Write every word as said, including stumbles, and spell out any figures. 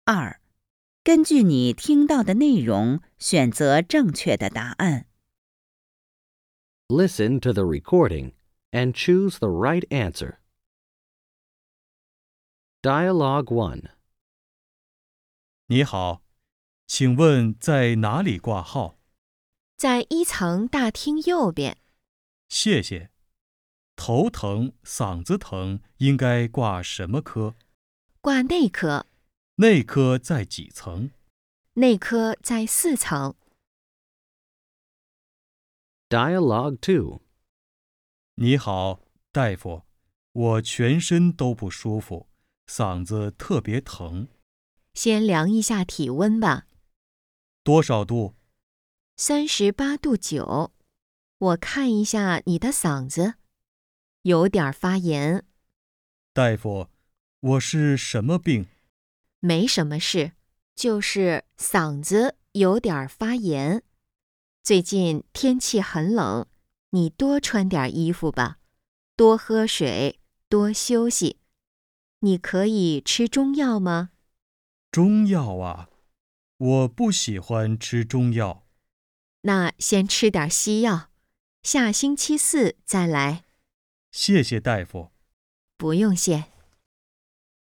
二，根据你听到的内容选择正确的答案。 Listen to the recording and choose the right answer. Dialogue one. 你好，请问在哪里挂号？ 在一层大厅右边。 谢谢。头疼、嗓子疼，应该挂什么科？ 挂内科。 内科在几层？ 内科在四层。 Dialogue two. 你好，大夫，我全身都不舒服，嗓子特别疼。 先量一下体温吧。 多少度？ 三十八度九。我看一下你的嗓子，有点发炎。 大夫，我是什么病？ 没什么事，就是嗓子有点发炎。最近天气很冷，你多穿点衣服吧，多喝水，多休息。你可以吃中药吗？ 中药啊，我不喜欢吃中药。 那先吃点西药，下星期四再来。 谢谢大夫。 不用谢。